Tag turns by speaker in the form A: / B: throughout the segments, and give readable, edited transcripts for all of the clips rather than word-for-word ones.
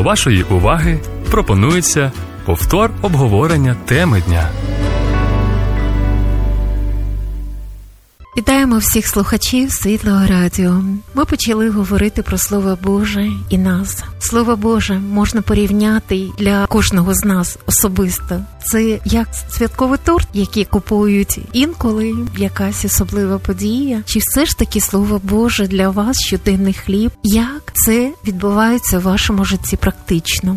A: До вашої уваги пропонується повтор обговорення теми дня.
B: Вітаємо всіх слухачів Світлого Радіо. Ми почали говорити про Слово Боже і нас. Слово Боже можна порівняти для кожного з нас особисто. Це як святковий торт, який купують інколи, якась особлива подія. Чи все ж таки Слово Боже для вас щоденний хліб? Як це відбувається в вашому житті практично?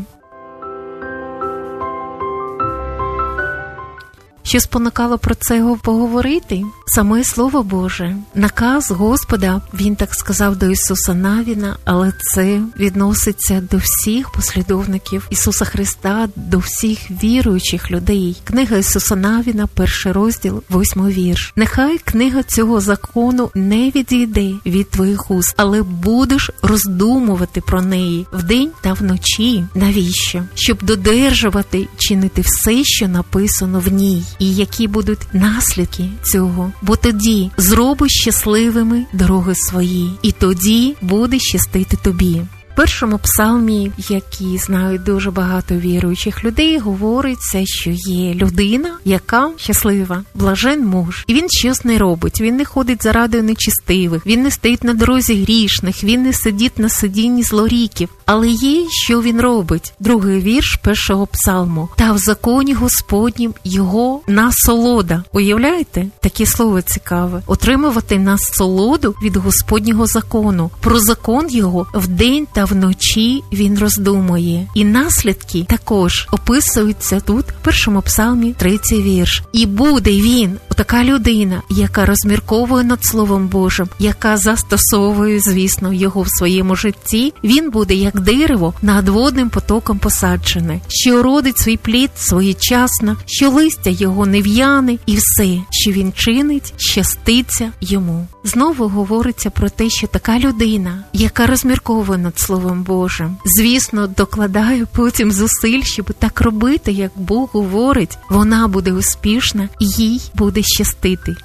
B: Що спонукало про це поговорити? Саме Слово Боже. Наказ Господа, Він так сказав до Ісуса Навіна, але це відноситься до всіх послідовників Ісуса Христа, до всіх віруючих людей. Книга Ісуса Навіна, 1 розділ, 8 вірш. «Нехай книга цього закону не відійде від твоїх уст, але будеш роздумувати про неї вдень та вночі». Навіщо? Щоб додержувати, чинити все, що написано в ній. І які будуть наслідки цього. Бо тоді зробиш щасливими дороги свої, і тоді буде щастити тобі. В першому псалмі, який знають дуже багато віруючих людей, говориться, що є людина, яка щаслива, блажен муж. І він щось не робить, він не ходить за радою нечистивих, він не стоїть на дорозі грішних, він не сидить на сидінні злоріків. Але є, що він робить. Другий вірш першого псалму. «Та в законі Господнім його насолода». Уявляєте? Таке слово цікаве. Отримувати насолоду від Господнього закону. Про закон його вдень та вночі він роздумує. І наслідки також описуються тут, в першому псалмі, 3-й вірш. «І буде він», така людина, яка розмірковує над Словом Божим, яка застосовує, звісно, його в своєму житті, він буде як дерево над водним потоком посаджене, що родить свій плід своєчасно, що листя його не в'яне, і все, що він чинить, щаститься йому. Знову говориться про те, що така людина, яка розмірковує над Словом Божим, звісно, докладає потім зусиль, щоб так робити, як Бог говорить, вона буде успішна і їй буде щастити.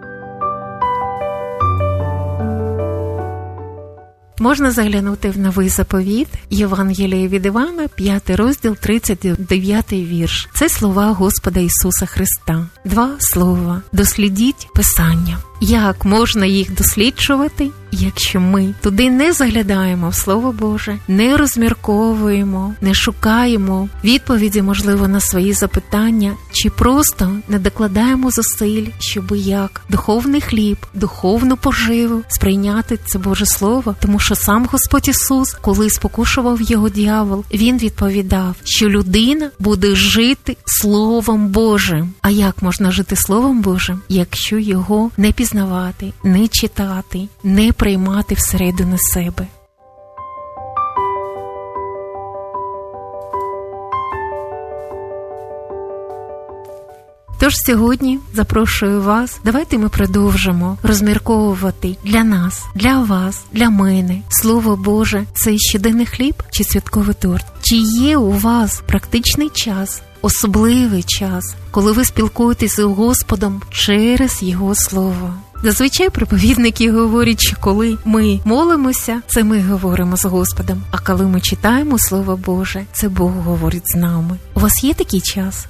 B: Можна заглянути в Новий заповіт, Євангеліє від Івана, 5 розділ, 39 вірш. Це слова Господа Ісуса Христа. 2 слова. Дослідіть Писання. Як можна їх досліджувати, якщо ми туди не заглядаємо в Слово Боже, не розмірковуємо, не шукаємо відповіді, можливо, на свої запитання, чи просто не докладаємо зусиль, щоб як духовний хліб, духовну поживу сприйняти це Боже Слово, тому що сам Господь Ісус, коли спокушував його диявол, Він відповідав, що людина буде жити Словом Божим. А як можна жити Словом Божим, якщо його не пізнавати, не читати, не приймати всередину себе? Тож сьогодні запрошую вас, давайте ми продовжимо розмірковувати для нас, для вас, для мене. Слово Боже – це щоденний хліб чи святковий торт? Чи є у вас практичний час, особливий час, коли ви спілкуєтесь з Господом через Його Слово? Зазвичай проповідники говорять, що коли ми молимося, це ми говоримо з Господом, а коли ми читаємо Слово Боже, це Бог говорить з нами. У вас є такий час?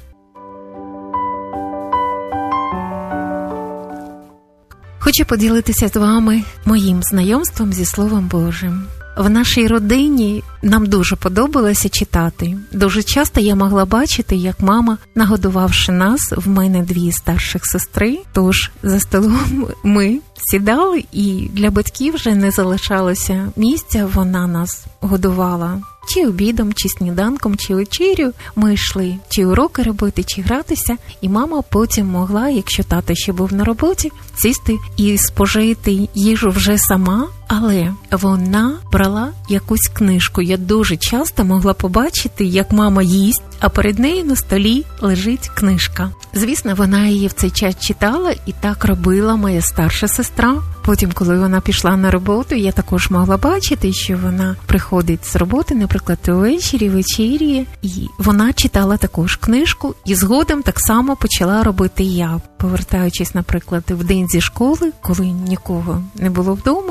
B: Хочу поділитися з вами моїм знайомством зі Словом Божим. В нашій родині нам дуже подобалося читати. Дуже часто я могла бачити, як мама, нагодувавши нас, в мене 2 старших сестри, тож за столом ми сідали, і для батьків вже не залишалося місця, вона нас годувала. Чи обідом, чи сніданком, чи вечерю. Ми йшли чи уроки робити, чи гратися, і мама потім могла, якщо тато ще був на роботі, сісти і спожити їжу вже сама, але вона брала якусь книжку. Я дуже часто могла побачити, як мама їсть, а перед нею на столі лежить книжка. Звісно, вона її в цей час читала, і так робила моя старша сестра. Потім, коли вона пішла на роботу, я також могла бачити, що вона приходить з роботи, наприклад, увечері, вечеряє, і вона читала також книжку, і згодом так само почала робити я. Повертаючись, наприклад, в день зі школи, коли нікого не було вдома, чи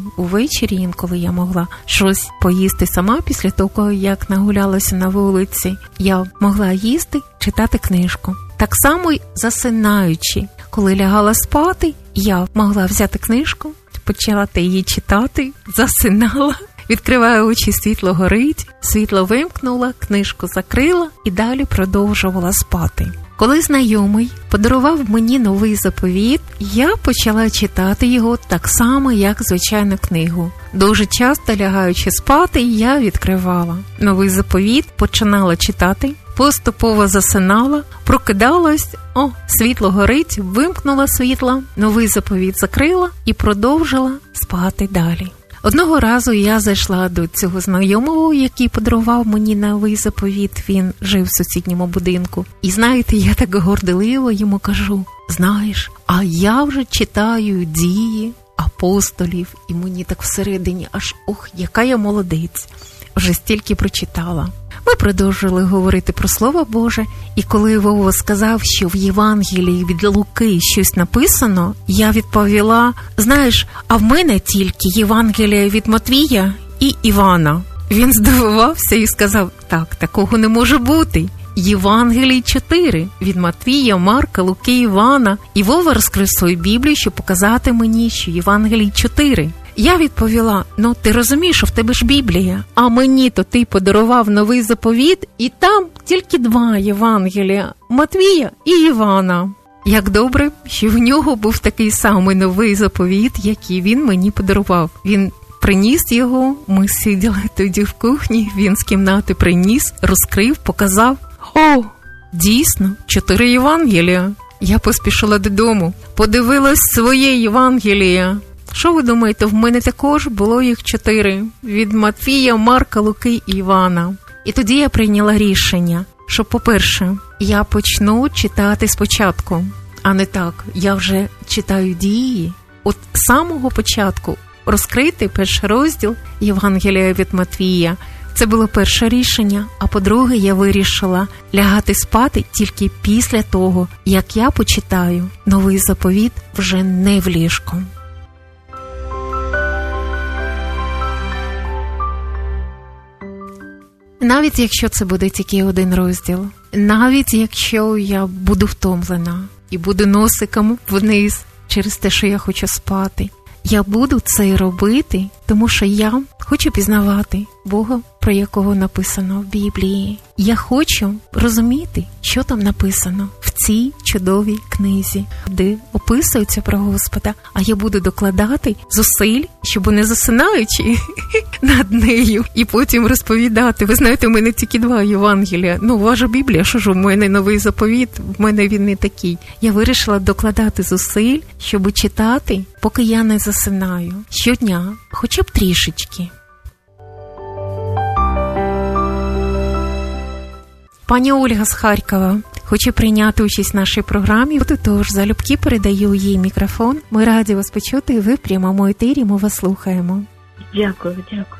B: увечері, інколи я могла щось поїсти сама після того, як нагулялася на вулиці. Я могла їсти, читати книжку. Так само й засинаючи. Коли лягала спати, я могла взяти книжку, почати її читати, засинала. Відкриваю очі, світло горить, світло вимкнула, книжку закрила і далі продовжувала спати. Коли знайомий подарував мені новий заповіт, я почала читати його так само, як звичайну книгу. Дуже часто, лягаючи спати, я відкривала новий заповіт, починала читати, поступово засинала, прокидалась, світло горить, вимкнула світло, новий заповіт закрила і продовжила спати далі. Одного разу я зайшла до цього знайомого, який подарував мені новий заповіт. Він жив в сусідньому будинку. І знаєте, я так горделиво йому кажу: знаєш, а я вже читаю дії апостолів. І мені так всередині яка я молодець. Вже стільки прочитала. Ми продовжили говорити про Слово Боже, і коли Вова сказав, що в Євангелії від Луки щось написано, я відповіла: знаєш, а в мене тільки Євангелія від Матвія і Івана. Він здивувався і сказав: так, такого не може бути. Євангелій 4 від Матвія, Марка, Луки, Івана. І Вова розкрив свою Біблію, щоб показати мені, що Євангелій 4. Я відповіла: ти розумієш, що в тебе ж Біблія, а мені-то ти подарував новий заповіт, і там тільки 2 Євангелія – Матвія і Івана. Як добре, що в нього був такий самий новий заповіт, який він мені подарував. Він приніс його, ми сиділи тоді в кухні, він з кімнати приніс, розкрив, показав. Дійсно, 4 Євангелія. Я поспішила додому, подивилась своє Євангеліє. Що ви думаєте, в мене також було їх 4. Від Матвія, Марка, Луки і Івана. І тоді я прийняла рішення, що, по-перше, я почну читати спочатку, а не так. Я вже читаю дії. От з самого початку розкрити перший розділ Євангелія від Матвія. Це було перше рішення. А по-друге, я вирішила лягати спати тільки після того, як я почитаю новий заповіт вже не в ліжку. Навіть якщо це буде тільки один розділ, навіть якщо я буду втомлена і буду носиком вниз через те, що я хочу спати, я буду це робити, тому що я хочу пізнавати Бога, про якого написано в Біблії. Я хочу розуміти, що там написано в цій чудовій книзі, де описується про Господа, а я буду докладати зусиль, щоб не засинаючи над нею, і потім розповідати. Ви знаєте, у мене тільки 2 Євангелія. Ваша Біблія, що ж, у мене новий заповіт, в мене він не такий. Я вирішила докладати зусиль, щоб читати, поки я не засинаю. Щодня, хоча б трішечки. Пані Ольга з Харкова хоче прийняти участь в нашій програмі, тож залюбки передаю їй мікрофон. Ми раді вас почути, ви в прямому етері, ми вас слухаємо.
C: Дякую.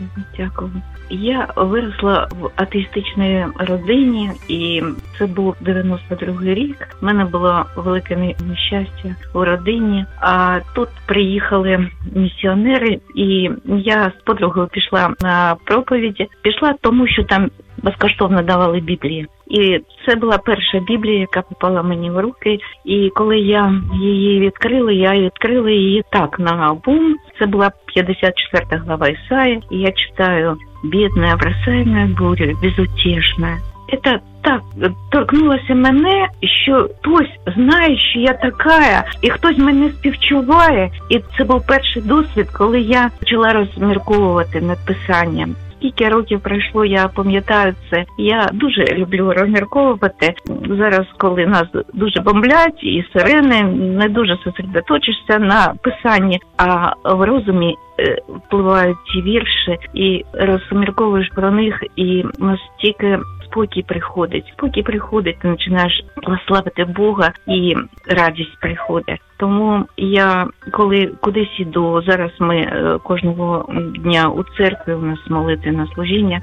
C: Я виросла в атеїстичній родині, і це був 92-й рік. У мене було велике нещастя у родині, а тут приїхали місіонери, і я з подругою пішла на проповіді. Пішла тому, що там безкоштовно давали Біблії. І це була перша Біблія, яка попала мені в руки. І коли я її відкрила її так наобум. Це була 54 глава Ісаї, і я читаю: «Бідна, бросаемая бурю, безутішна». Це так торкнулося мене, що хтось знає, що я така, і хтось мене співчуває. І це був перший досвід, коли я почала розмірковувати над писанням. Скільки років пройшло, я пам'ятаю це. Я дуже люблю розмірковувати. Зараз, коли нас дуже бомблять і сирени, не дуже сосредоточишся на писанні, а в розумі впливають ці вірші і розмірковуєш про них, і настільки спокій приходить, ти починаєш славити Бога, і радість приходить. Тому я, коли кудись іду, зараз ми кожного дня у церкві, у нас молитві на служіння,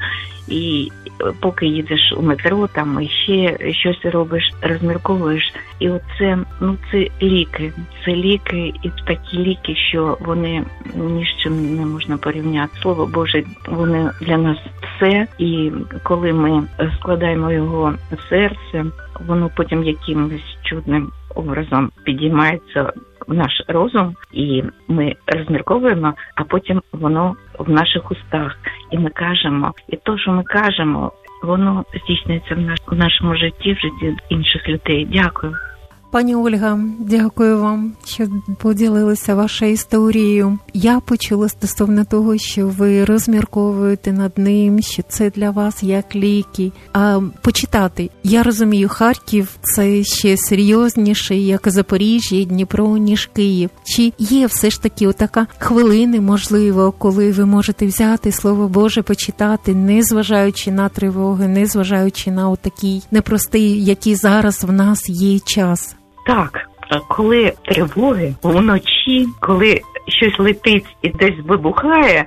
C: і поки їдеш у метро, там і ще щось робиш, розмірковуєш. І оце, це ліки. Це ліки, і такі ліки, що вони ні з чим не можна порівняти. Слово Боже, вони для нас все. І коли ми складаємо його в серце, воно потім якимось чудним образом підіймається в наш розум, і ми розмірковуємо, а потім воно в наших устах. І ми кажемо, і то, що ми кажемо, воно здійснюється в нашому житті, в житті інших людей. Дякую.
B: Пані Ольга, дякую вам, що поділилися вашою історією. Я почула стосовно того, що ви розмірковуєте над ним, що це для вас як ліки. А почитати, я розумію, Харків – це ще серйозніше, як Запоріжжя, Дніпро, ніж Київ. Чи є все ж таки отака хвилини, можливо, коли ви можете взяти Слово Боже, почитати, не зважаючи на тривоги, не зважаючи на отакий непростий, який зараз в нас є час?
C: Так, коли тривоги вночі, коли щось летить і десь вибухає,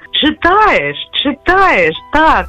C: читаєш, так.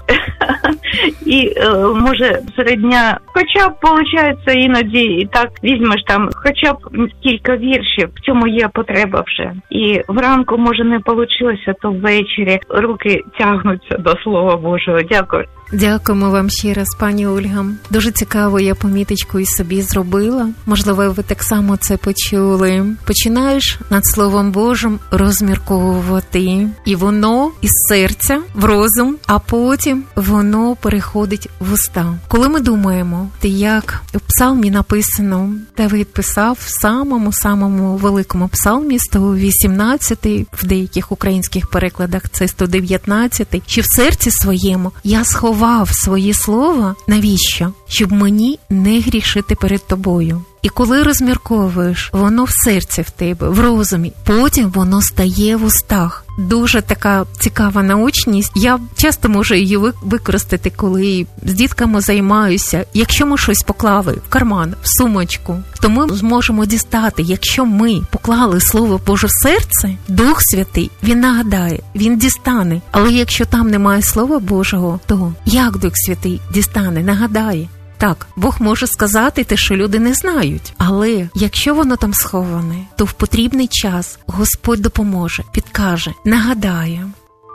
C: І може серед дня, хоча б виходить іноді, і так візьмеш там хоча б кілька віршів, в цьому є потреба вже. І вранку, може, не вийшло, то ввечері руки тягнуться до Слова Божого. Дякую.
B: Дякуємо вам ще раз, пані Ольга. Дуже цікаво, я поміточку і собі зробила. Можливо, ви так само це почули. Починаєш над Словом Божим розмірковувати. І воно із серця в розум, а потім воно переходить в уста. Коли ми думаємо, як в псалмі написано, Давид писав в самому великому псалмі, 118, в деяких українських перекладах це 119, що в серці своєму я сховав своє слово, навіщо? Щоб мені не грішити перед тобою. І коли розмірковуєш, воно в серці в тебе, в розумі, потім воно стає в устах. Дуже така цікава наочність. Я часто можу її використати, коли з дітками займаюся. Якщо ми щось поклали в карман, в сумочку, то ми зможемо дістати. Якщо ми поклали Слово Боже в серце, Дух Святий, Він нагадає, Він дістане. Але якщо там немає Слова Божого, то як Дух Святий дістане, нагадає? Так, Бог може сказати те, що люди не знають. Але якщо воно там сховане, то в потрібний час Господь допоможе, підкаже, нагадає.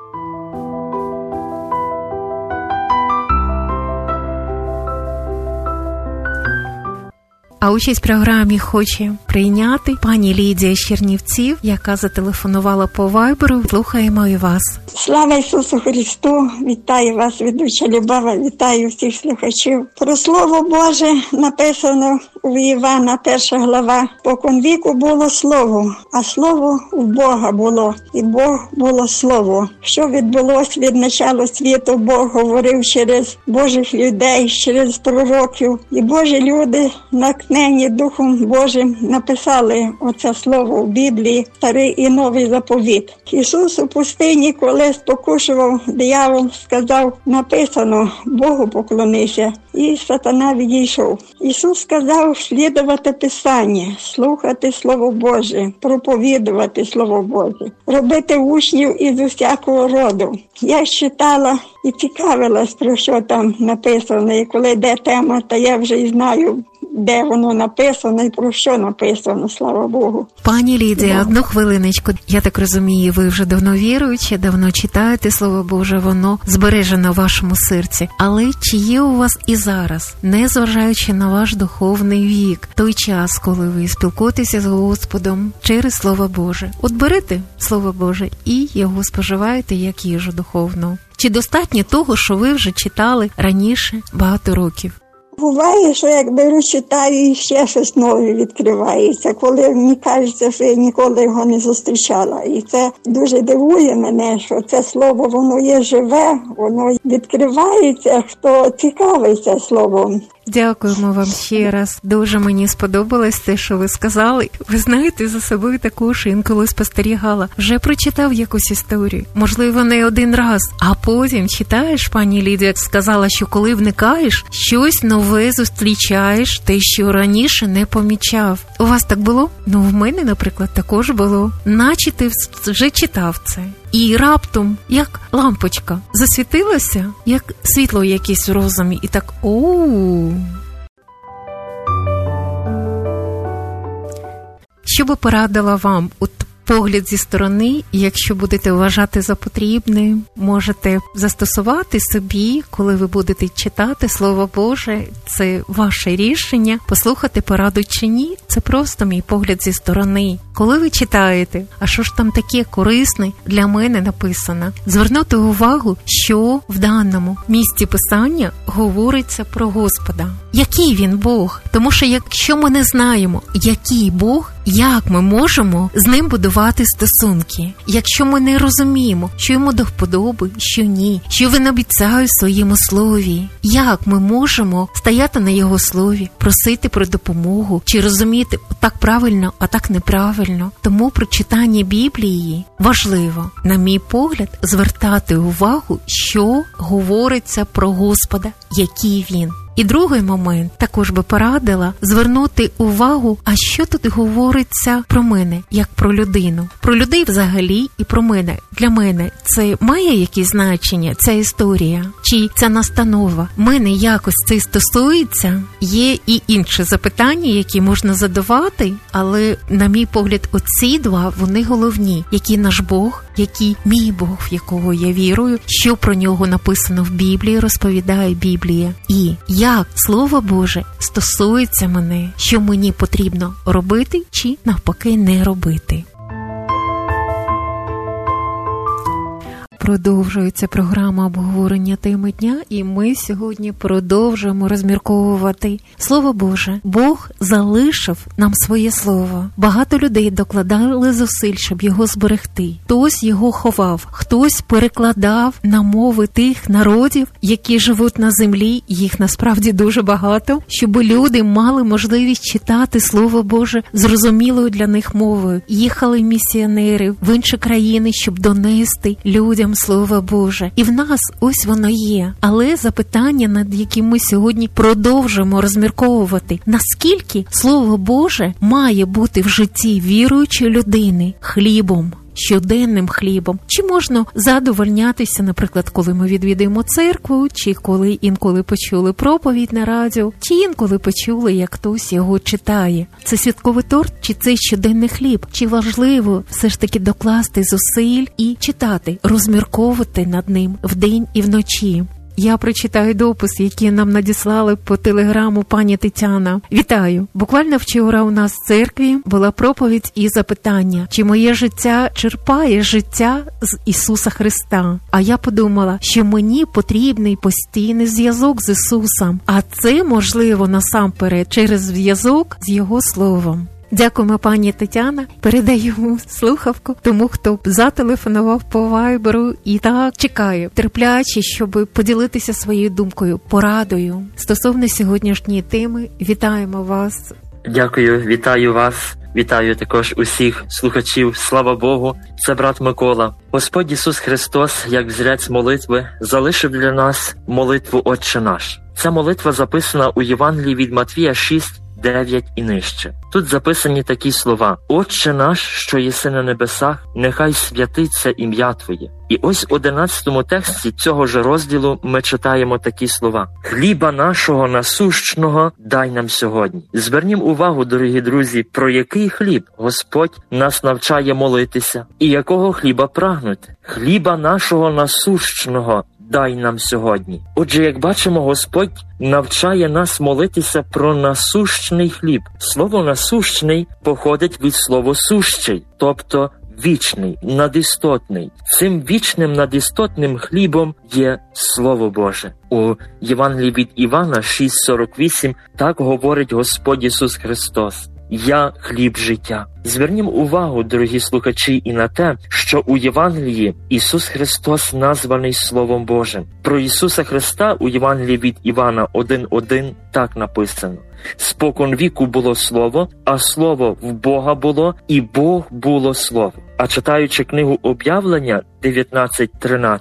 B: А участь в програмі хоче прийняти пані Лідія з Чернівців, яка зателефонувала по вайберу. Слухаємо і вас.
D: Слава Ісусу Христу! Вітаю вас, ведуча Любава, вітаю всіх слухачів. Про Слово Боже написано у Івана, 1 глава. Споконвіку було Слово, а Слово у Бога було, і Бог було Слово. Що відбулося від начала світу, Бог говорив через Божих людей, через пророків. І Божі люди, натхнені Духом Божим, написали оце Слово в Біблії, Старий і Новий заповіт. Ісус у пустині, коли спокушував диявол, сказав, написано, Богу поклонися. І сатана відійшов. Ісус сказав слідувати Писання, слухати Слово Боже, проповідувати Слово Боже, робити учнів із усякого роду. Я читала і цікавилась, про що там написано, і коли йде тема, то я вже і знаю, де воно написано і про що написано, слава Богу.
B: Пані Лідія, одну хвилиночку. Я так розумію, ви вже давно віруючі, давно читаєте Слово Боже, воно збережено в вашому серці. Але чи є у вас і зараз, незважаючи на ваш духовний вік, той час, коли ви спілкуєтеся з Господом через Слово Боже? От берете Слово Боже і його споживаєте як їжу духовну. Чи достатньо того, що ви вже читали раніше багато років?
D: Буває, що як беру, читаю, і ще щось нове відкривається, коли мені кажеться, що я ніколи його не зустрічала. І це дуже дивує мене, що це слово, воно є живе, воно відкривається, хто цікавиться словом.
B: Дякуємо вам ще раз. Дуже мені сподобалось те, що ви сказали. Ви знаєте, за собою також інколи спостерігала. Вже прочитав якусь історію. Можливо, не один раз. А потім читаєш, пані Лідія сказала, що коли вникаєш, щось нове нове зустрічаєш, те, що раніше не помічав. У вас так було? Ну, в мене, наприклад, також було. Наче ти вже читав це. І раптом, як лампочка, засвітилася, як світло якесь в розумі, і так оу. Що би порадила вам погляд зі сторони, якщо будете вважати за потрібне, можете застосувати собі, коли ви будете читати Слово Боже. Це ваше рішення, послухати пораду чи ні. Це просто мій погляд зі сторони. Коли ви читаєте, а що ж там таке корисне для мене написано, звернути увагу, що в даному місці Писання говориться про Господа. Який Він Бог? Тому що якщо ми не знаємо, який Бог, як ми можемо з Ним будувати стосунки? Якщо ми не розуміємо, що Йому до вподоби, що ні, що Він обіцяє в Своєму Слові, як ми можемо стояти на Його Слові, просити про допомогу, чи розуміти так правильно, а так неправильно? Тому при читанні Біблії важливо, на мій погляд, звертати увагу, що говориться про Господа, який Він. І другий момент, також би порадила, звернути увагу, а що тут говориться про мене, як про людину. Про людей взагалі і про мене. Для мене це має якесь значення, ця історія? Чи ця настанова? Мене якось це стосується? Є і інші запитання, які можна задавати, але, на мій погляд, оці два, вони головні. Який наш Бог, який мій Бог, в якого я вірую, що про нього написано в Біблії, розповідає Біблія. І як Слово Боже стосується мене, що мені потрібно робити чи навпаки не робити. Продовжується програма обговорення теми дня, і ми сьогодні продовжуємо розмірковувати. Слово Боже, Бог залишив нам своє слово. Багато людей докладали зусиль, щоб його зберегти. Хтось його ховав, хтось перекладав на мови тих народів, які живуть на землі, їх насправді дуже багато, щоб люди мали можливість читати Слово Боже зрозумілою для них мовою. Їхали місіонери в інші країни, щоб донести людям Слово Боже. І в нас ось воно є. Але запитання, над яким ми сьогодні продовжуємо розмірковувати, наскільки Слово Боже має бути в житті віруючої людини хлібом, щоденним хлібом. Чи можна задовольнятися, наприклад, коли ми відвідуємо церкву, чи коли інколи почули проповідь на радіо, чи інколи почули, як хтось його читає. Це святковий торт, чи це щоденний хліб? Чи важливо все ж таки докласти зусиль і читати, розмірковувати над ним вдень і вночі? Я прочитаю допис, який нам надіслали по телеграму пані Тетяна. Вітаю! Буквально вчора у нас в церкві була проповідь і запитання, чи моє життя черпає життя з Ісуса Христа. А я подумала, що мені потрібний постійний зв'язок з Ісусом. А це можливо насамперед через зв'язок з Його Словом. Дякуємо, пані Тетяна. Передаю слухавку тому, хто зателефонував по вайберу і так чекає терпляче, щоб поділитися своєю думкою, порадою стосовно сьогоднішньої теми. Вітаємо вас.
E: Дякую, вітаю вас. Вітаю також усіх слухачів. Слава Богу, це брат Микола. Господь Ісус Христос, як взірець молитви, залишив для нас молитву «Отче наш». Ця молитва записана у Євангелії від Матвія 6, 9 і нижче. Тут записані такі слова: «Отче наш, що єси на небесах, нехай святиться ім'я Твоє». І ось в 11 тексті цього ж розділу ми читаємо такі слова: «Хліба нашого насущного дай нам сьогодні». Звернім увагу, дорогі друзі, про який хліб Господь нас навчає молитися і якого хліба прагнути. Хліба нашого насущного дай нам сьогодні. Отже, як бачимо, Господь навчає нас молитися про насущний хліб. Слово «насущний» походить від слова «сущий», тобто вічний, надістотний. Цим вічним надістотним хлібом є Слово Боже. У Євангелії від Івана 6:48 так говорить Господь Ісус Христос: «Я хліб життя». Звернім увагу, дорогі слухачі, і на те, що у Євангелії Ісус Христос названий Словом Божим. Про Ісуса Христа у Євангелії від Івана 1:1 так написано: «Спокон віку було Слово, а Слово в Бога було, і Бог було Слово». А читаючи книгу Об'явлення 19:13,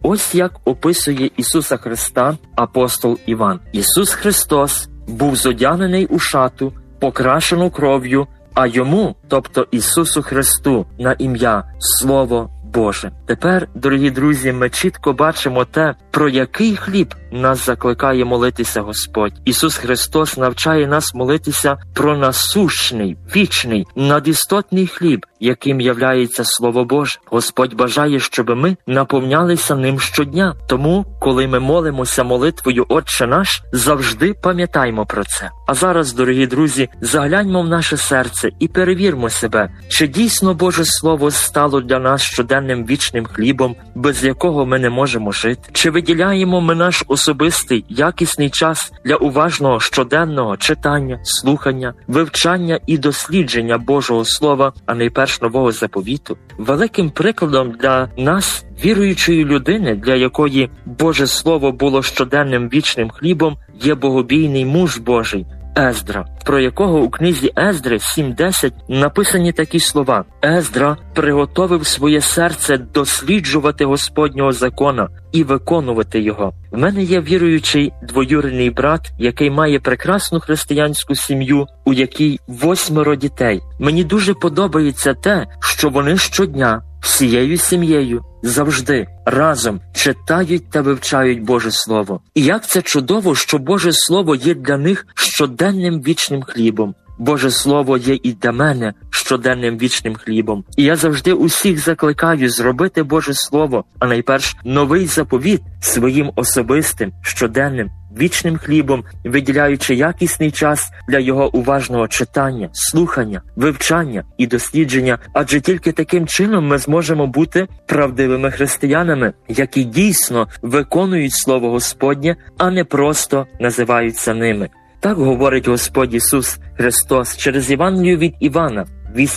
E: Ось як описує Ісуса Христа апостол Іван. Ісус Христос був зодягнений у шату, покрашену кров'ю, а йому, тобто Ісусу Христу, на ім'я Слово Боже. Тепер, дорогі друзі, ми чітко бачимо те, про який хліб нас закликає молитися Господь. Ісус Христос навчає нас молитися про насущний, вічний, надістотний хліб, яким являється Слово Боже. Господь бажає, щоб ми наповнялися ним щодня. Тому, коли ми молимося молитвою «Отче наш», завжди пам'ятаймо про це. А зараз, дорогі друзі, загляньмо в наше серце і перевірмо себе, чи дійсно Боже Слово стало для нас щоденним вічним хлібом, без якого ми не можемо жити? Чи виділяємо ми наш особистий, якісний час для уважного щоденного читання, слухання, вивчання і дослідження Божого Слова, а найперш Нового Заповіту? Великим прикладом для нас, віруючої людини, для якої Боже Слово було щоденним вічним хлібом, є богобійний муж Божий Ездра, про якого у книзі Ездри 7.10 написані такі слова: «Ездра приготовив своє серце досліджувати Господнього закона і виконувати його». В мене є віруючий двоюрідний брат, який має прекрасну християнську сім'ю, у якій 8 дітей. Мені дуже подобається те, що вони щодня всією сім'єю завжди разом читають та вивчають Боже Слово. І як це чудово, що Боже Слово є для них щоденним вічним хлібом. Боже Слово є і для мене щоденним вічним хлібом. І я завжди усіх закликаю зробити Боже Слово, а найперш Новий Заповіт, своїм особистим, щоденним, вічним хлібом, виділяючи якісний час для його уважного читання, слухання, вивчання і дослідження, адже тільки таким чином ми зможемо бути правдивими християнами, які дійсно виконують Слово Господнє, а не просто називаються ними. Так говорить Господь Ісус Христос через Євангелію від Івана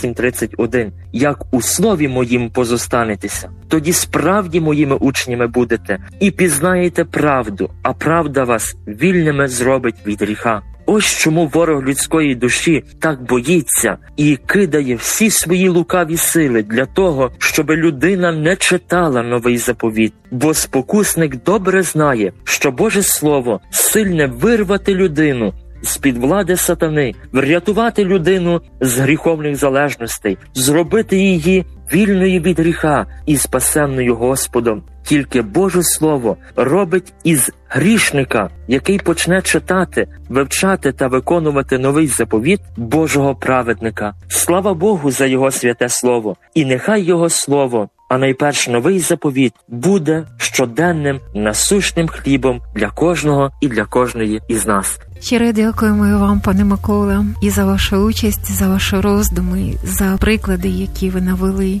E: 8.31. «Як у слові моїм позостанетеся, тоді справді моїми учнями будете, і пізнаєте правду, а правда вас вільними зробить від гріха». Ось чому ворог людської душі так боїться і кидає всі свої лукаві сили для того, щоб людина не читала Новий Заповіт. Бо спокусник добре знає, що Боже Слово сильне вирвати людину з-під влади сатани, врятувати людину з гріховних залежностей, зробити її вільною від гріха і спасенною Господом. Тільки Боже Слово робить із грішника, який почне читати, вивчати та виконувати Новий Заповіт, Божого праведника. Слава Богу за Його святе Слово! І нехай Його Слово, а найперш Новий Заповіт, буде щоденним насущним хлібом для кожного і для кожної із нас.
B: Щиро дякуємо і вам, пане Микола, і за вашу участь, за ваші роздуми, за приклади, які ви навели.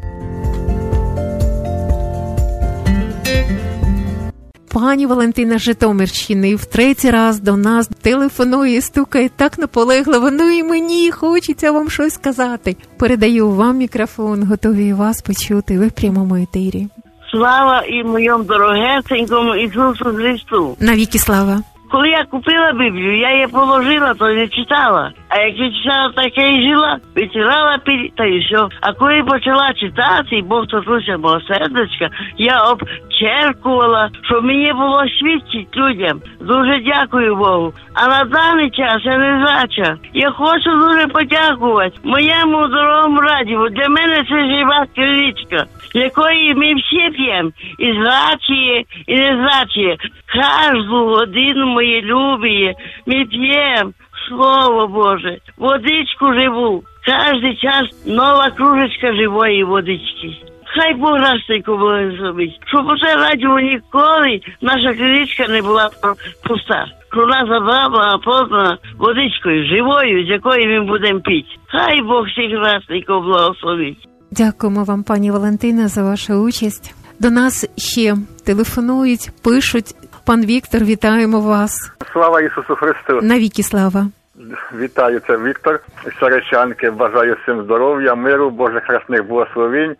B: Пані Валентина з Житомирщини в 3-й раз до нас телефонує і стукає так наполегливо. Ну і мені хочеться вам щось сказати. Передаю вам мікрофон, готові вас почути. Ви в прямому етері.
F: Слава і моєму дорогесенькому Ісусу Христу.
B: Навіки слава.
F: Коли я купила Біблію, я її положила, то не читала. А як я читала, так я і жила, витирала пиль, та і все. А коли почала читати, і Бог торкнувся мого сердечка, я обчеркувала, щоб мені було свідчити людям. Дуже дякую Богу. А на даний час я не зача. Я хочу дуже подякувати моєму дорогому радіо. Для мене це жива криничка, якої ми всі п'ємо. І зрачіє, і незрачіє. Кожну годину, мої любі, ми п'ємо Слово Боже, водичку живу. Кожен час нова кружечка живої водички. Хай Бог растенько благословить, щоб оце радіо ніколи наша криничка не була пуста. Вона забрала наповнена водичкою живою, з якої ми будемо пити. Хай Бог всіх растенько благословить.
B: Дякуємо вам, пані Валентина, за вашу участь. До нас ще телефонують, пишуть. Пан Віктор, вітаємо вас.
G: Слава Ісусу Христу.
B: Навіки слава.
G: Вітаю, це Віктор з Саричанки. Бажаю всім здоров'я, миру, Божих хресних благословень.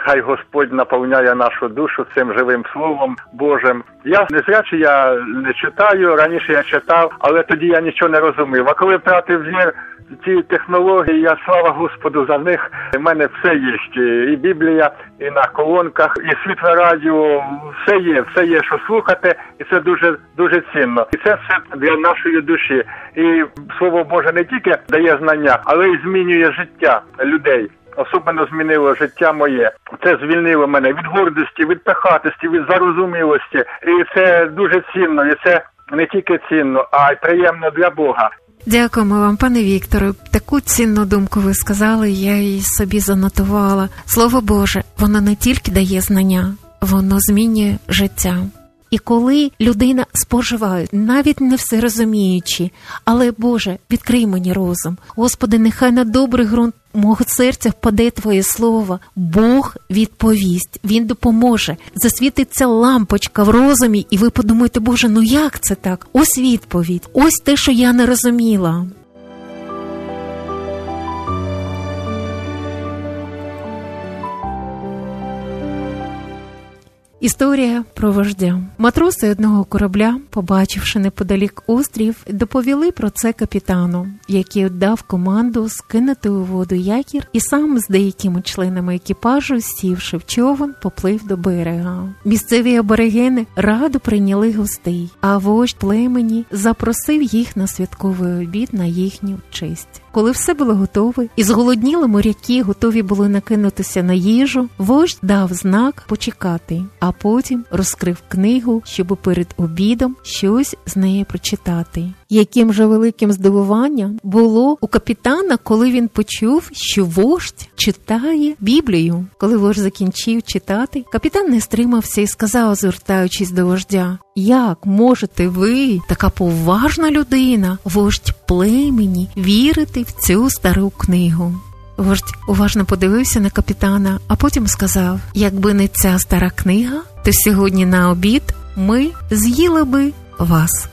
G: Хай Господь наповняє нашу душу цим живим Словом Божим. Я незрячий, я не читаю, раніше я читав, але тоді я нічого не розумів. А коли втратив зір, ці технології, я слава Господу за них. У мене все є, і Біблія, і на колонках, і світле радіо, все є, що слухати, і це дуже, дуже цінно. І це все для нашої душі. І Слово Боже не тільки дає знання, але й змінює життя людей. Особливо змінило життя моє. Це звільнило мене від гордості, від пихатості, від зарозумілості. І це дуже цінно, і це не тільки цінно, а й приємно для Бога.
B: Дякуємо вам, пане Вікторе. Таку цінну думку ви сказали, я її собі занотувала. Слово Боже, воно не тільки дає знання, воно змінює життя. І коли людина споживає, навіть не все розуміючи, але, Боже, відкрий мені розум. Господи, нехай на добрий ґрунт мого серця впаде Твоє Слово. Бог відповість, Він допоможе. Засвітиться лампочка в розумі, і ви подумаєте, Боже, ну як це так? Ось відповідь, ось те, що я не розуміла. Історія про вождя. Матроси одного корабля, побачивши неподалік острів, доповіли про це капітану, який дав команду скинути у воду якір і сам з деякими членами екіпажу, сівши в човен, поплив до берега. Місцеві аборигени радо прийняли гостей, а вождь племені запросив їх на святковий обід на їхню честь. Коли все було готове, і зголодніли моряки готові були накинутися на їжу, вождь дав знак почекати, а потім розкрив книгу, щоб перед обідом щось з неї прочитати. Яким же великим здивуванням було у капітана, коли він почув, що вождь читає Біблію. Коли вождь закінчив читати, капітан не стримався і сказав, звертаючись до вождя: «Як можете ви, така поважна людина, вождь племені, вірити в цю стару книгу?» Вождь уважно подивився на капітана, а потім сказав: «Якби не ця стара книга, то сьогодні на обід ми з'їли би вас».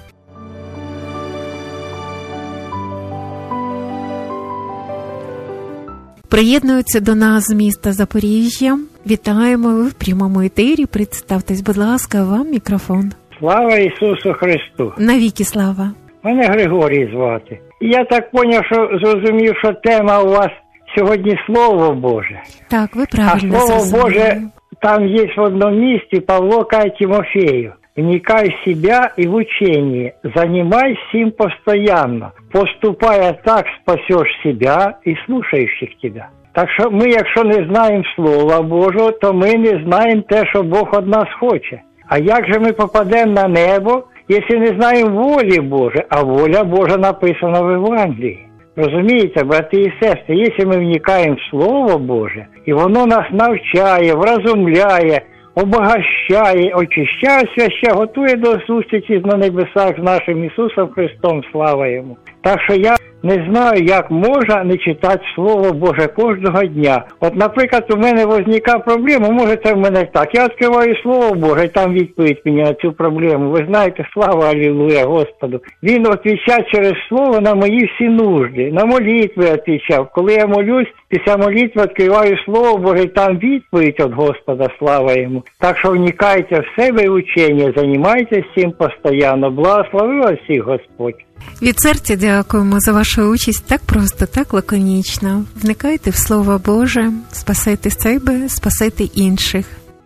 B: Приєднуються до нас з міста Запоріжжя. Вітаємо, ви в прямому етері. Представтесь, будь ласка, вам мікрофон.
H: Слава Ісусу Христу!
B: Навіки слава!
H: Мене Григорій звати. Я так зрозумів, що тема у вас сьогодні Слово Боже.
B: Так, ви правильно
H: зрозуміли. А Слово Боже, там є в одному місці, Павло каже Тимофею: «Вникай в себя и в учение, занимай сим постоянно, поступая так, спасешь себя и слушающих тебя». Так що ми, якщо не знаємо Слова Божого, то ми не знаємо те, що Бог від нас хоче. А як же ми попадемо на небо, якщо не знаємо волі Божої? А воля Божа написана в Євангелії. Розумієте, брати і сестри, якщо ми вникаємо в Слово Боже, і воно нас навчає, вразумляє, обогащає, очищає, свяще, готує до зустрічі на небесах з нашим Ісусом Христом, слава Йому. Так що я не знаю, як можна не читати Слово Боже кожного дня. От, наприклад, у мене виникає проблема, може це в мене так. Я відкриваю Слово Боже, і там відповідь мені на цю проблему. Ви знаєте, слава Алілуя Господу. Він відповідає через Слово на мої всі нужди. На молитви відповідав. Коли я молюсь, після молитви відкриваю Слово Боже, і там відповідь від Господа, слава Йому. Так що вникайте в себе і учення, займайтеся цим постійно. Благослови вас всіх Господь.
B: Від серця дякуємо за вашу участь. Так просто, так лаконічно. Вникайте в Слово Боже, спасайте себе, спасайте інших.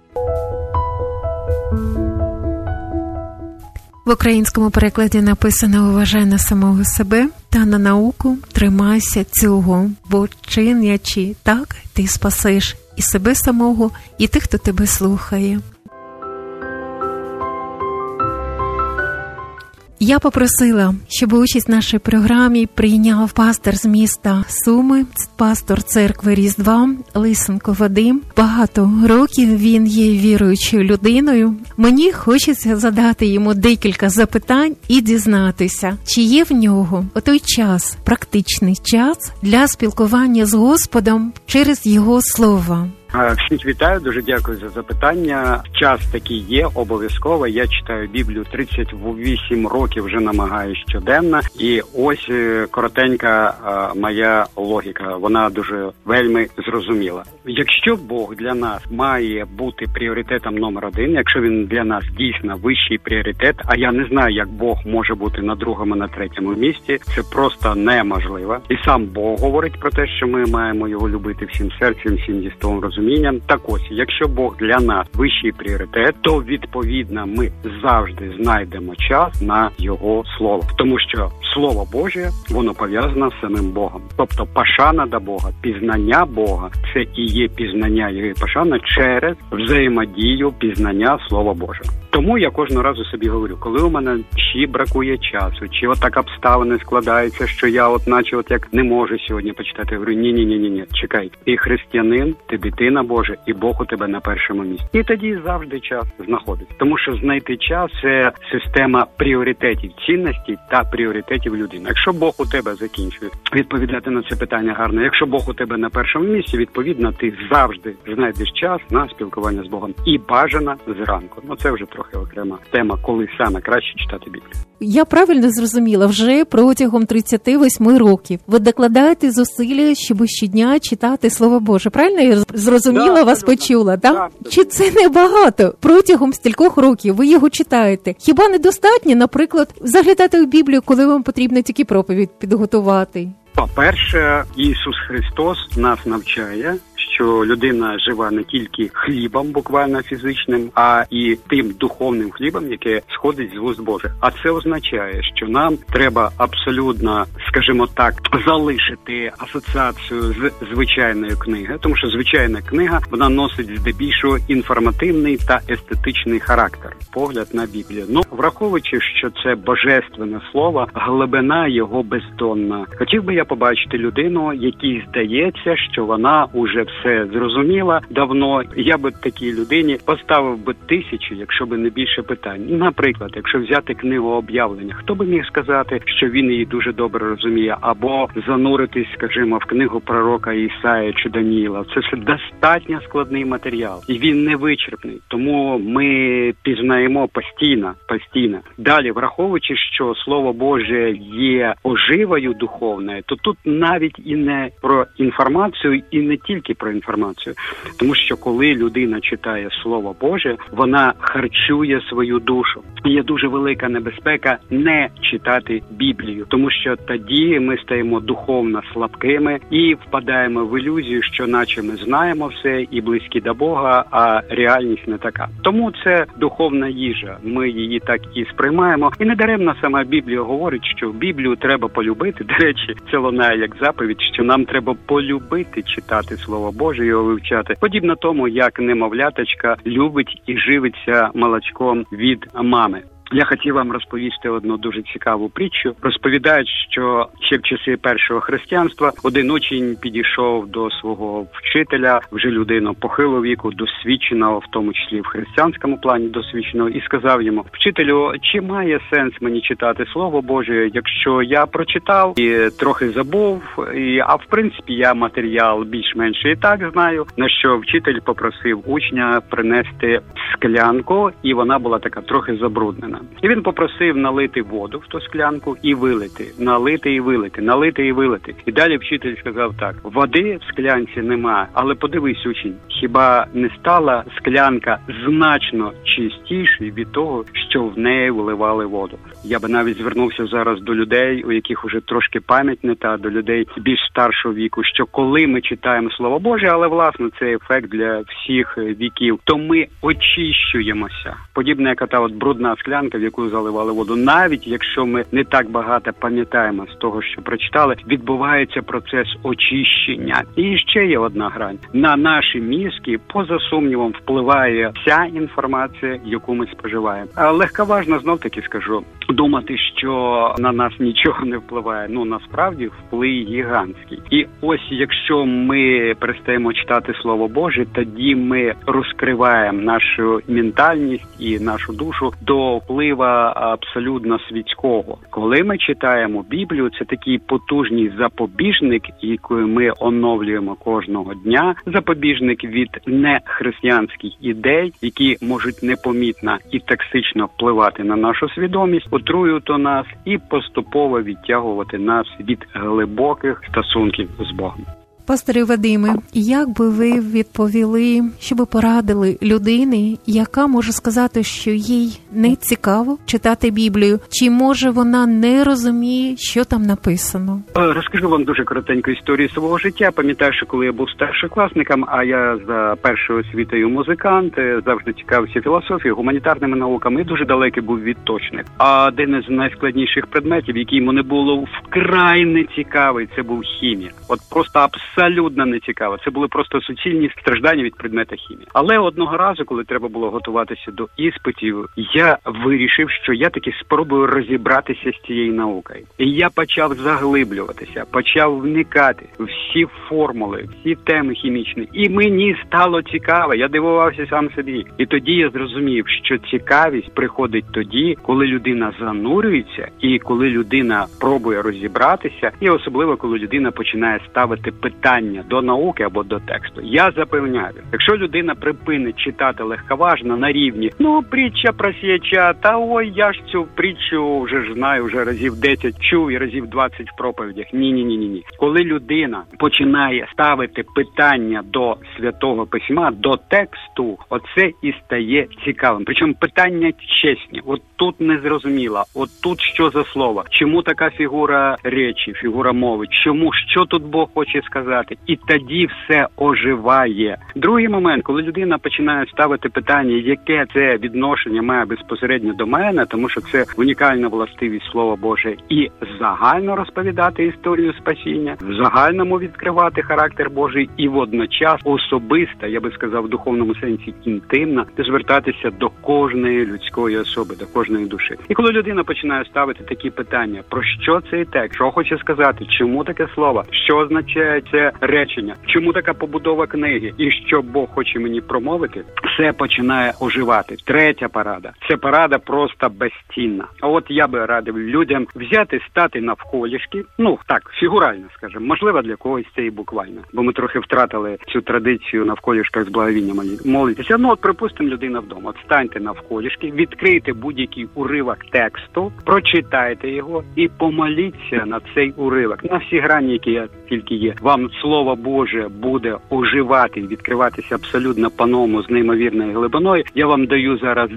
B: В українському перекладі написано: «Уважай на самого себе та на науку тримайся цього, бо чинячи так, ти спасеш і себе самого, і тих, хто тебе слухає». Я попросила, щоб участь в нашій програмі прийняв пастор з міста Суми, пастор церкви Різдва Лисенко Вадим. Багато років він є віруючою людиною. Мені хочеться задати йому декілька запитань і дізнатися, чи є в нього отой час, практичний час для спілкування з Господом через Його Слово.
I: Всіх вітаю, дуже дякую за запитання. Час такий є, обов'язково. Я читаю Біблію 38 років, вже намагаюсь щоденно. І ось коротенька моя логіка, вона дуже вельми зрозуміла. Якщо Бог для нас має бути пріоритетом номер один, якщо він для нас дійсно вищий пріоритет, а я не знаю, як Бог може бути на другому, на третьому місці, це просто неможливо. І сам Бог говорить про те, що ми маємо його любити всім серцем, всім дістовим розумінням. Так ось, якщо Бог для нас вищий пріоритет, то відповідно ми завжди знайдемо час на його слово. Тому що Слово Боже, воно пов'язане з самим Богом. Тобто пошана до Бога, пізнання Бога, це і є пізнання його пошана через взаємодію пізнання Слова Божого. Тому я кожного разу собі говорю, коли у мене чи бракує часу, чи отак обставини складаються, що я наче як не можу сьогодні почитати, я говорю, ні, чекай, ти християнин, ти дитина Божа, і Бог у тебе на першому місці. І тоді завжди час знаходиться. Тому що знайти час – це система пріоритетів цінностей та пріоритетів людини. Якщо Бог у тебе закінчує, відповідати на це питання гарно, якщо Бог у тебе на першому місці, відповідно, ти завжди знайдеш час на спілкування з Богом. І бажано зранку. Це вже трохи окрема тема, коли саме краще читати Біблію.
B: Я правильно зрозуміла, вже протягом 38 років ви докладаєте зусилля, щоб щодня читати Слово Боже. Правильно я зрозуміла, вас почула, так? Чи це не багато? Протягом стількох років ви його читаєте. Хіба недостатньо, наприклад, заглядати у Біблію, коли вам потрібно тільки проповідь підготувати?
I: По-перше, Ісус Христос нас навчає, що людина жива не тільки хлібом, буквально фізичним, а і тим духовним хлібом, яке сходить з вуст Божих. А це означає, що нам треба абсолютно, скажімо так, залишити асоціацію з звичайною книгою, тому що звичайна книга, вона носить здебільшого інформативний та естетичний характер, погляд на Біблію. Враховуючи, що це божественне слово, глибина його бездонна. Хотів би я побачити людину, якій здається, що вона уже все зрозуміла давно. Я би такій людині поставив би 1000, якщо би не більше питань. Наприклад, якщо взяти книгу об'явлення, хто би міг сказати, що він її дуже добре розуміє, або зануритись, скажімо, в книгу пророка Ісаї чи Даніїла. Це все достатньо складний матеріал, і він не вичерпний. Тому ми пізнаємо постійно. Далі, враховуючи, що Слово Боже є оживою духовною, то тут навіть і не про інформацію, і не тільки про інформацію. Тому що коли людина читає Слово Боже, вона харчує свою душу. Є дуже велика небезпека не читати Біблію, тому що тоді ми стаємо духовно слабкими і впадаємо в ілюзію, що наче ми знаємо все і близькі до Бога, а реальність не така. Тому це духовна їжа, ми її так і сприймаємо. І недаремно сама Біблія говорить, що Біблію треба полюбити. До речі, це лунає як заповідь, що нам треба полюбити читати Слово Боже, його вивчати. Подібно тому, як немовляточка любить і живиться молочком від мами. Я хотів вам розповісти одну дуже цікаву притчу. Розповідають, що ще в часи першого християнства один учень підійшов до свого вчителя, вже людину похилого віку, досвідченого, в тому числі в християнському плані досвідченого, і сказав йому: вчителю, чи має сенс мені читати Слово Боже, якщо я прочитав і трохи забув, а в принципі я матеріал більш-менш і так знаю, на що вчитель попросив учня принести склянку, і вона була така трохи забруднена. І він попросив налити воду в ту склянку і вилити, налити і вилити, налити і вилити. І далі вчитель сказав так: води в склянці нема, але подивись, учень, хіба не стала склянка значно чистішою від того, що в неї виливали воду? Я би навіть звернувся зараз до людей, у яких уже трошки пам'ять не та, до людей більш старшого віку, що коли ми читаємо Слово Боже, але власне це ефект для всіх віків, то ми очищуємося. Подібна як та брудна склянка, в яку заливали воду. Навіть якщо ми не так багато пам'ятаємо з того, що прочитали, відбувається процес очищення. І ще є одна грань. На наші мізки, поза сумнівом, впливає вся інформація, яку ми споживаємо. А легковажно, знов-таки скажу, думати, що на нас нічого не впливає. Насправді вплив гігантський. І ось якщо ми перестаємо читати Слово Боже, тоді ми розкриваємо нашу ментальність і нашу душу до впливу вплива абсолютно світського. Коли ми читаємо Біблію, це такий потужний запобіжник, який ми оновлюємо кожного дня, запобіжник від нехристиянських ідей, які можуть непомітно і токсично впливати на нашу свідомість, отруювати нас і поступово відтягувати нас від глибоких стосунків з Богом.
B: Пасторе Вадиме, як би ви відповіли, що би порадили людині, яка може сказати, що їй не цікаво читати Біблію, чи може вона не розуміє, що там написано?
I: Розкажу вам дуже коротеньку історію свого життя. Пам'ятаю, що коли я був старшокласником, а я за першою освітою музикант, завжди цікавився філософією, гуманітарними науками, і дуже далекий був від точних. А один із найскладніших предметів, який мене було вкрай нецікавий, це був хімія. От просто абсолютно не цікаво. Це були просто суцільні страждання від предмета хімії. Але одного разу, коли треба було готуватися до іспитів, я вирішив, що я таки спробую розібратися з цією наукою. І я почав заглиблюватися, почав вникати в всі формули, всі теми хімічні. І мені стало цікаво, я дивувався сам собі. І тоді я зрозумів, що цікавість приходить тоді, коли людина занурюється і коли людина пробує розібратися, і особливо, коли людина починає ставити питання до науки або до тексту. Я запевняю, якщо людина припинить читати легковажно на рівні, притча про сіяча, та ой, я ж цю притчу вже ж знаю, вже разів 10 чув і разів 20 в проповідях. Ні. Коли людина починає ставити питання до Святого Письма, до тексту, оце і стає цікавим. Причому питання чесні. От тут не зрозуміло, от тут що за слово, чому така фігура речі, фігура мови, чому, що тут Бог хоче сказати. І тоді все оживає. Другий момент, коли людина починає ставити питання, яке це відношення має безпосередньо до мене, тому що це унікальна властивість Слова Боже, і загально розповідати історію спасіння, в загальному відкривати характер Божий і водночас особисто, я би сказав, в духовному сенсі інтимно, звертатися до кожної людської особи, до кожної душі. І коли людина починає ставити такі питання, про що цей текст, що хоче сказати, чому таке слово, що означає це речення, чому така побудова книги і що Бог хоче мені промовити, все починає оживати. Третя порада. Це порада просто безцінна. А от я би радив людям взяти, стати навколішки, так, фігурально, скажімо, можливо, для когось це і буквально, бо ми трохи втратили цю традицію навколішках з благовінням молитися. Припустимо, людина вдома. От станьте навколішки, відкрийте будь-який уривок тексту, прочитайте його і помоліться на цей уривок. На всі грані, які тільки є. Вам Слово Боже буде оживати і відкриватися абсолютно по-новому з неймовірною глибиною. Я вам даю зараз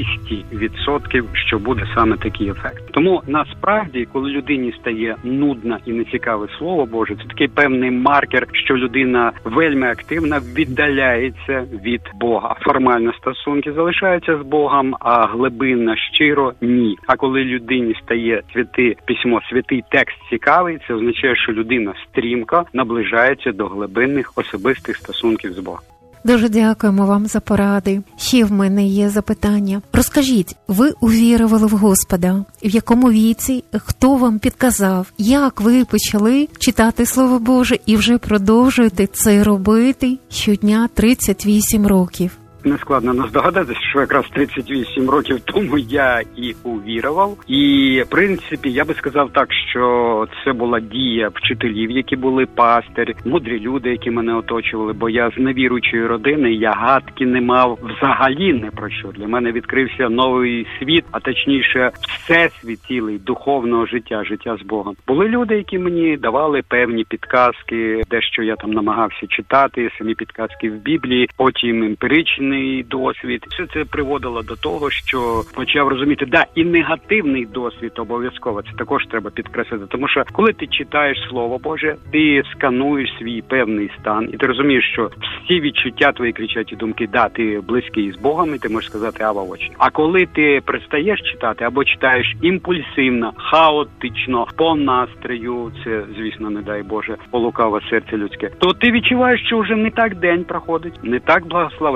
I: 200%, що буде саме такий ефект. Тому насправді, коли людині стає нудно і нецікаве Слово Боже, це такий певний маркер, що людина вельми активно віддаляється від Бога. Формально стосунки залишаються з Богом, а глибинно, щиро – ні. А коли людині стає святе письмо, святий текст цікавий, це означає, що людина стрімко наближається до глибинних особистих стосунків з Богом.
B: Дуже дякуємо вам за поради. Ще в мене є запитання. Розкажіть, ви увірували в Господа? В якому віці? Хто вам підказав? Як ви почали читати Слово Боже і вже продовжуєте це робити щодня 38 років?
I: Нескладно здогадатися, що якраз 38 років тому я і увірував. І, в принципі, я би сказав так, що це була дія вчителів, які були пастирі, мудрі люди, які мене оточували, бо я з невіруючої родини, я гадки не мав взагалі не про що. Для мене відкрився новий світ, а точніше всесвіт цілий духовного життя, життя з Богом. Були люди, які мені давали певні підказки, дещо я там намагався читати, самі підказки в Біблії, потім емпіричні досвід. Все це приводило до того, що почав розуміти, і негативний досвід обов'язково, це також треба підкреслити, тому що коли ти читаєш Слово Боже, ти скануєш свій певний стан, і ти розумієш, що всі відчуття твої кричать і думки, ти близький з Богом, і ти можеш сказати ава в очі. А коли ти перестаєш читати, або читаєш імпульсивно, хаотично, по настрою, це, звісно, не дай Боже, полукаве серце людське, то ти відчуваєш, що вже не так день проходить, не так благословенно,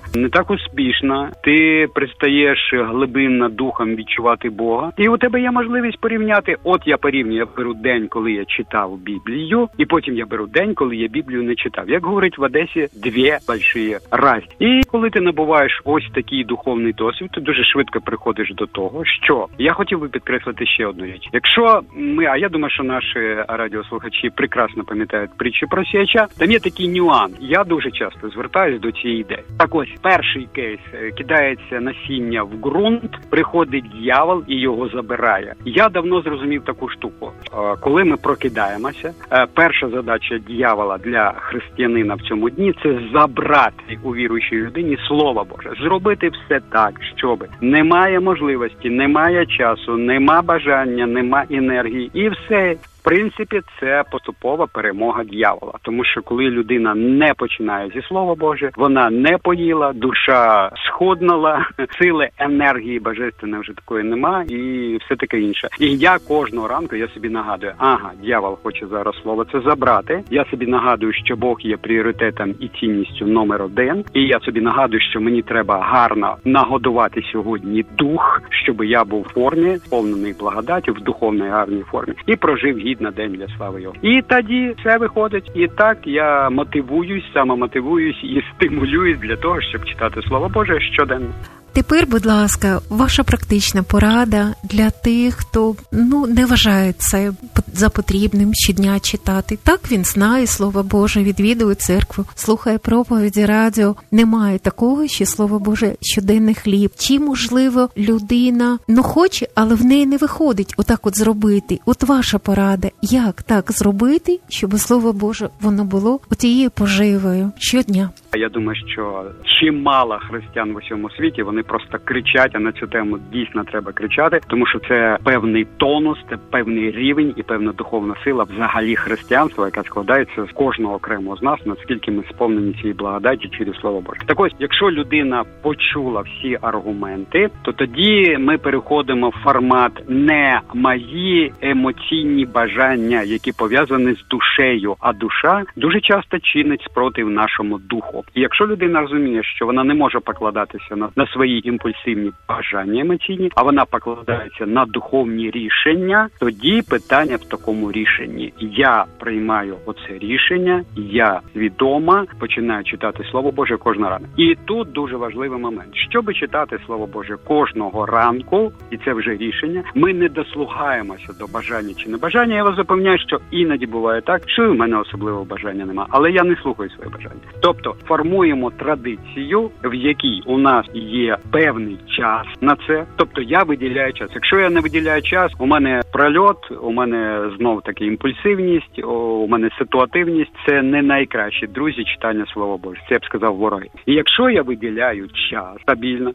I: не так успішна, ти перестаєш глибинно духом відчувати Бога, і у тебе є можливість порівняти. От я порівнюю, я беру день, коли я читав Біблію, і потім я беру день, коли я Біблію не читав. Як говорить в Одесі, дві великі різниці. І коли ти набуваєш ось такий духовний досвід, ти дуже швидко приходиш до того, що я хотів би підкреслити ще одну річ. Якщо ми, а я думаю, що наші радіослухачі прекрасно пам'ятають притчу про сіяча, там є такий нюанс. Я дуже часто звертаюсь до цієї ідеї. Так ось, перший кейс, кидається насіння в ґрунт, приходить диявол і його забирає. Я давно зрозумів таку штуку. Коли ми прокидаємося, перша задача диявола для християнина в цьому дні – це забрати у віруючій людині Слово Боже. Зробити все так, щоб немає можливості, немає часу, нема бажання, нема енергії і все. В принципі, це поступова перемога диявола. Тому що коли людина не починає зі Слова Боже, вона не поїла, душа схуднула, сили, енергії божественної вже такої нема і все таке інше. І я кожного ранку, я собі нагадую, диявол хоче зараз Слово це забрати. Я собі нагадую, що Бог є пріоритетом і цінністю номер 1. І я собі нагадую, що мені треба гарно нагодувати сьогодні дух, щоб я був в формі, сповнений благодаті, в духовній гарній формі. І прожив на день для слави Його. І тоді все виходить. І так я мотивуюсь, самомотивуюсь і стимулююсь для того, щоб читати Слово Боже щоденно.
B: Тепер, будь ласка, ваша практична порада для тих, хто не вважає це за потрібним щодня читати. Так, він знає Слово Боже, відвідує церкву, слухає проповіді, радіо. Немає такого, що Слово Боже щоденний хліб. Чи, можливо, людина хоче, але в неї не виходить отак от зробити? От ваша порада, як так зробити, щоб Слово Боже, воно було отією поживою щодня?
I: Я думаю, що чимало християн в усьому світі, вони просто кричать, а на цю тему дійсно треба кричати, тому що це певний тонус, це певний рівень і певна духовна сила взагалі християнства, яка складається з кожного окремого з нас, наскільки ми сповнені цієї благодаті через Слово Боже. Так ось, якщо людина почула всі аргументи, то тоді ми переходимо в формат не мої емоційні бажання, які пов'язані з душею, а душа дуже часто чинить спротив нашому духу. І якщо людина розуміє, що вона не може покладатися на свої імпульсивні бажання емоційні, а вона покладається на духовні рішення, тоді питання в такому рішенні. Я приймаю оце рішення, я свідомо починаю читати Слово Боже кожного ранку. І тут дуже важливий момент. Щоб читати Слово Боже кожного ранку, і це вже рішення, ми не дослухаємося до бажання чи небажання. Я вас запевняю, що іноді буває так, що і в мене особливого бажання немає, але я не слухаю своє бажання. Тобто, формуємо традицію, в якій у нас є певний час на це. Тобто я виділяю час. Якщо я не виділяю час, у мене прольот, у мене знов таки імпульсивність, у мене ситуативність. Це не найкращі друзі читання Слова Боже. Це я б сказав вороги. І якщо я виділяю час стабільно,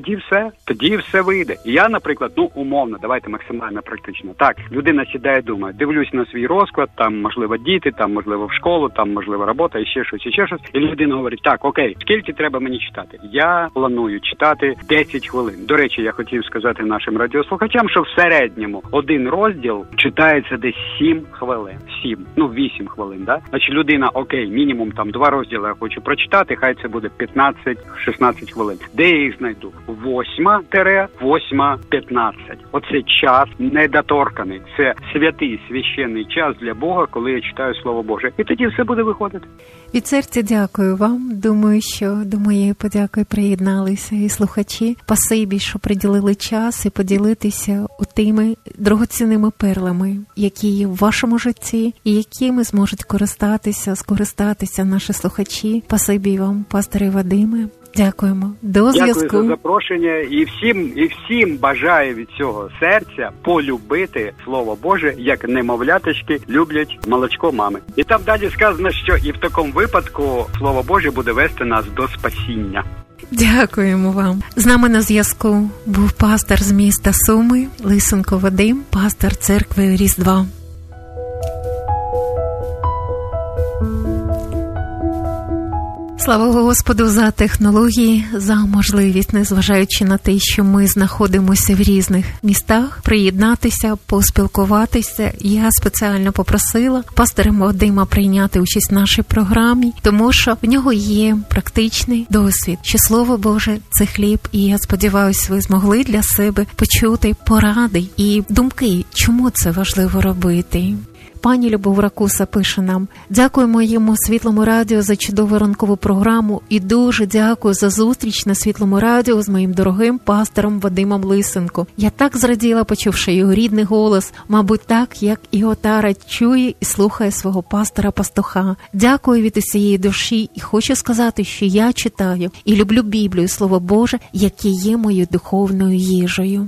I: тоді все вийде. І я, наприклад, умовно, давайте максимально практично. Так, людина сідає, думає, дивлюсь на свій розклад, там можливо діти, там можливо в школу, там можливо робота, і ще щось. І людина говорить, так, окей, скільки треба мені читати? Я планую читати 10 хвилин. До речі, я хотів сказати нашим радіослухачам, що в середньому один розділ читається десь 7 хвилин. 8 хвилин, да? Значить, людина, окей, мінімум там 2 розділи я хочу прочитати, хай це буде 15-16 хвилин. Де я їх знайду? 8-8:15. Оце час недоторканий. Це святий, священний час для Бога, коли я читаю Слово Боже. І тоді все буде виходити.
B: Від серця дякую вам. Думаю, що до моєї подяки приєдналися і слухачі. Спасибі, що приділили час і поділитися тими дорогоцінними перлами, які є в вашому житті і якими зможуть скористатися наші слухачі. Спасибі вам, пасторе Вадиме. Дякуємо. До зв'язку.
I: Дякую за запрошення і всім бажаю від цього серця полюбити Слово Боже, як немовляточки люблять молочко мами. І там далі сказано, що і в такому випадку Слово Боже буде вести нас до спасіння.
B: Дякуємо вам. З нами на зв'язку був пастор з міста Суми, Лисенко Вадим, пастор церкви Різдва. Слава Господу за технології, за можливість, незважаючи на те, що ми знаходимося в різних містах, приєднатися, поспілкуватися. Я спеціально попросила пастора Вадима прийняти участь в нашій програмі, тому що в нього є практичний досвід, що Слово Боже – це хліб, і я сподіваюся, ви змогли для себе почути поради і думки, чому це важливо робити. Пані Любов Ракуса пише нам: «Дякую моєму Світлому радіо за чудову ранкову програму і дуже дякую за зустріч на Світлому радіо з моїм дорогим пастором Вадимом Лисенко. Я так зраділа, почувши його рідний голос, мабуть, так, як і отара чує і слухає свого пастора-пастуха. Дякую від усієї душі і хочу сказати, що я читаю і люблю Біблію, Слово Боже, яке є моєю духовною їжею».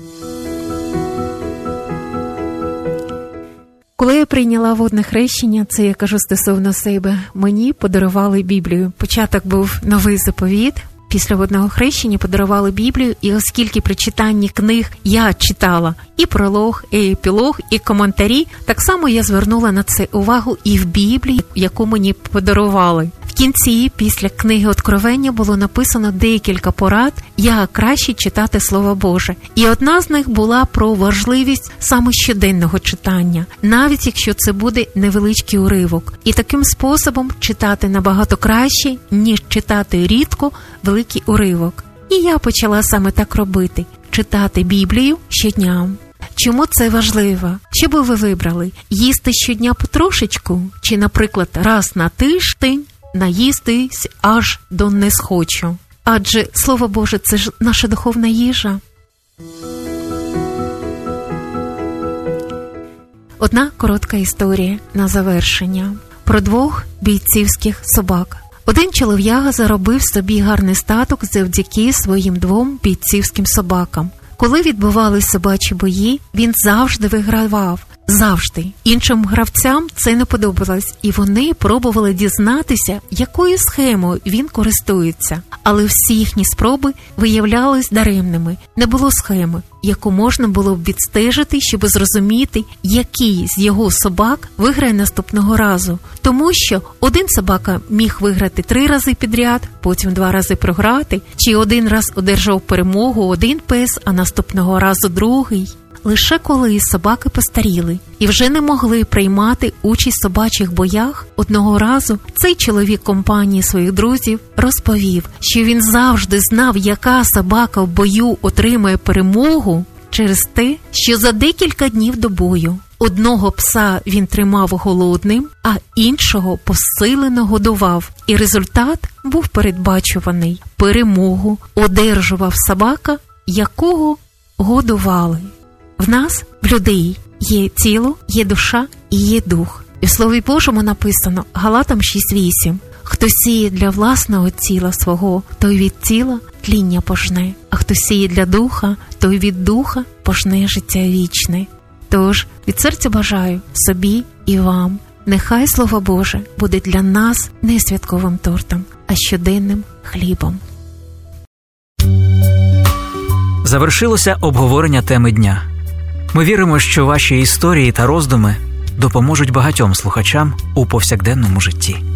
B: Коли я прийняла водне хрещення, це я кажу стосовно себе, мені подарували Біблію. Початок був новий заповіт. Після водного хрещення подарували Біблію, і оскільки при читанні книг я читала і пролог, і епілог, і коментарі, так само я звернула на це увагу і в Біблії, яку мені подарували. В кінці, після книги Откровення, було написано декілька порад, як краще читати Слово Боже. І одна з них була про важливість саме щоденного читання, навіть якщо це буде невеличкий уривок. І таким способом читати набагато краще, ніж читати рідко великий уривок. І я почала саме так робити – читати Біблію щодня. Чому це важливо? Що би ви вибрали? Їсти щодня потрошечку? Чи, наприклад, раз на тиждень наїстись аж до не схочу? Адже Слово Боже – це ж наша духовна їжа. Одна коротка історія на завершення. Про двох бійцівських собак. Один чолов'яга заробив собі гарний статок завдяки своїм двом бійцівським собакам. Коли відбувались собачі бої, він завжди вигравав. Завжди. Іншим гравцям це не подобалось, і вони пробували дізнатися, якою схемою він користується. Але всі їхні спроби виявлялись даремними. Не було схеми, яку можна було б відстежити, щоб зрозуміти, який з його собак виграє наступного разу. Тому що один собака міг виграти 3 рази підряд, потім 2 рази програти, чи один раз одержав перемогу один пес, а наступного разу другий. Лише коли собаки постаріли і вже не могли приймати участь в собачих боях, одного разу цей чоловік компанії своїх друзів розповів, що він завжди знав, яка собака в бою отримає перемогу через те, що за декілька днів до бою одного пса він тримав голодним, а іншого посилено годував. І результат був передбачуваний. Перемогу одержував собака, якого годували. В нас, в людей, є тіло, є душа і є дух. І в Слові Божому написано, Галатам 6:8, «Хто сіє для власного тіла свого, той від тіла тління пожне, а хто сіє для духа, той від духа пожне життя вічне». Тож, від серця бажаю собі і вам, нехай Слово Боже буде для нас не святковим тортом, а щоденним хлібом.
J: Завершилося обговорення теми дня. Ми віримо, що ваші історії та роздуми допоможуть багатьом слухачам у повсякденному житті.